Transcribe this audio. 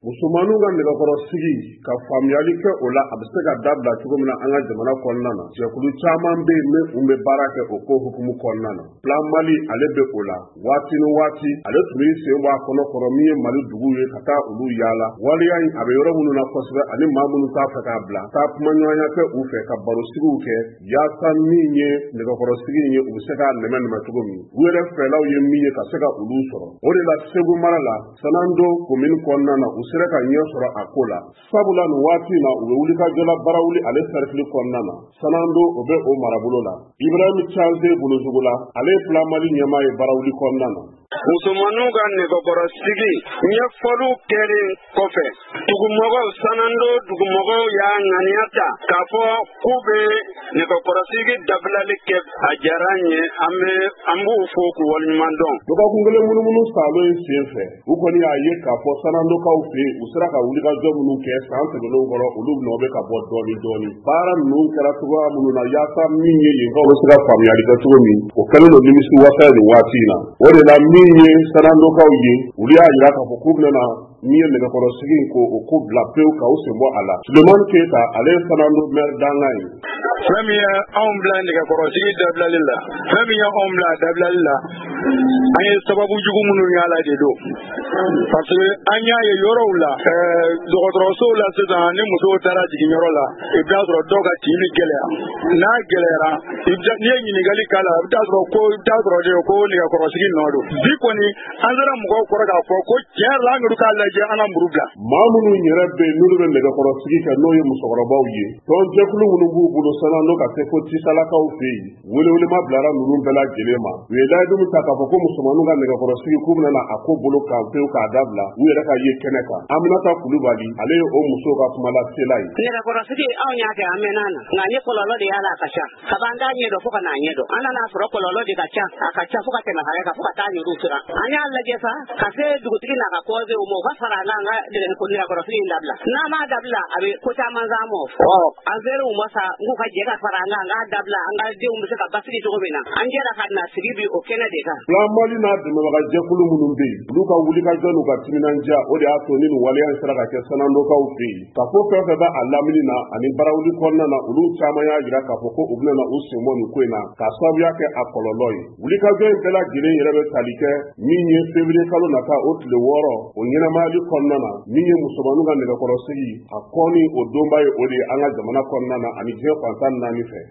Musomanninw ka nɛgɛkɔrɔsigi ka faamuyali kɛ o la a bɛ se ka dabila cogo min na an ka jamana kɔnɔna na. Jɛkulu caman bɛ yen min bɛ baara kɛ o ko hukumu kɔnɔna na. Plan Mali ale bɛ o la. Waati ni waati ale tun bɛ sen bɔ a kɔnɔ kɔrɔ min ye Mali dugu ye ka taa olu yaala. Waleya in a bɛ yɔrɔ minnu na kosɛbɛ ani maa minnu t'a fɛ k'a bila. Taa kumaɲɔgɔnya kɛ u fɛ ka barosigiw kɛ yaasa min ye nɛgɛkɔrɔsigi in ye u bɛ se k'a nɛmɛ cogo min. U yɛrɛ fɛlaw ye min ye ka se ka olu sɔrɔ. O de la Segu mara la Sanando commune kɔnɔna na u sera ka ɲɛ sɔrɔ a ko la. Sabula nin waati na u bɛ wulikajɔla barawuli ale cercle kɔnɔna na. Sanando o bɛ o marabolo la. Ibrahim Charles Bolozogo la ale ye Plan Mali ɲɛmaa ye barawuli kɔnɔna na. Musomanninw ka nɛgɛkɔrɔsigi ɲɛfɔliw kɛlen kɔfɛ dugumɔgɔw Sanando dugumɔgɔw y'a ŋaniya ta k'a fɔ k'u bɛ nɛgɛkɔrɔsigi dabilali kɛ. A diyara n ye an b'u fo k'u waleɲuman dɔn. Dɔgɔkun kelen munumunu salo in sen fɛ u kɔni y'a ye k'a fɔ Sanandokaw fɛ yen u sera ka wulikajɔ minnu kɛ san tɛmɛnenw kɔrɔ olu nɔ bɛ ka bɔ dɔɔni. Baara ninnu kɛra cogoya minnu na yaasa min ye yenkaw bɛ se ka faamuyali kɛ cogo min o kɛlen don nimisi wasa nin waati in na. O de la min ye Sanandokaw ye olu y'a jira k'a fɔ k'u bɛna min ye nɛgɛkɔrɔsigi in ko o ko bila pewu ka u sen bɔ a la. Sulemani Keyita ale ye Sanando maire dangan ye. Fɛn min ye anw bila nɛgɛkɔrɔsigi dabilali la fɛn min ye anw bila dabilali la an ye sababu jugu minnu y'a la de don. Parce que an y'a ye yɔrɔw la dɔgɔtɔrɔsow la sisan ni musow taara jiginyɔrɔ la i bɛ taa sɔrɔ dɔw ka tin bɛ gɛlɛya. N'a gɛlɛyara n'i ye ɲininkali k'a la i bɛ taa sɔrɔ ko nɛgɛkɔrɔsigi nɔ don. Bi kɔni an sera mɔgɔw kɔrɔ k'a fɔ ko tiɲɛ yɛrɛ la an k'a lajɛ an ka muru bila. Maa minnu yɛrɛ bɛ yen n'olu bɛ nɛgɛkɔrɔsigi kɛ n'o ye musokɔrɔbaw ye. Tɔnjɛkulu minnu b'u bolo Sanando ka se fo Tisalakaw fɛ yen welewelema bilara ninnu bɛɛ lajɛlen ma. U ye layidu ta k'a fɔ ko musomanninw ka nɛgɛkɔrɔsigi k'u bɛna a ko bolo kan pewu k'a dabila u yɛrɛ ka ye kɛnɛ kan. Aminata Kulubali ale ye o musow ka kuma lasela ye. Nɛgɛkɔrɔsigi anw y'a kɛ an mɛnna na nka ni kɔlɔlɔ de y'a la a ka ca. Kaban t'a ɲɛdɔn fo ka n'a ɲɛdɔn. An nana sɔrɔ kɔlɔlɔ de ka ca a ka ca fo ka tɛmɛ hakɛ kan fo ka taa ɲɛruw siran. An y'a lajɛ sa ka se dugutigi n'a ka kɔɔzew ma u ka fara an kan ka nɛgɛkɔrɔsigi in dabila. N'a m'a dabila a bɛ ko caman s'an ma. An ser'u ma sa n k'u ka jɛ ka fara an kan an k'a dabila an ka denw bɛ se ka basigi cogo min na. An jɛra ka na sigi bi o kɛnɛ de kan. Plan Mali n'a dɛmɛbagajɛkulu minnu bɛ yen olu ka wulikajɔ n'u ka timinandiya o de y'a to ni nin waleya in sera ka kɛ Sanandokaw fɛ yen. Ka fɔ fɛn fɛn b'a a lamini na ani barawuli kɔnɔna na olu caman y'a jira k'a fɔ ko u bɛna u sen bɔ nin ko in na k'a sababuya kɛ a kɔlɔlɔ ye. Wulikajɔ in bɛɛ lajɛlen yɛrɛ bɛ tali kɛ min ye février kalo nata o tile 6 o ɲɛnamayali kɔnɔna na min ye musomanninw ka nɛgɛkɔrɔsigi a kɔni o donba ye o de ye an ka jamana kɔnɔna na ani diɲɛ fan 14 fɛ.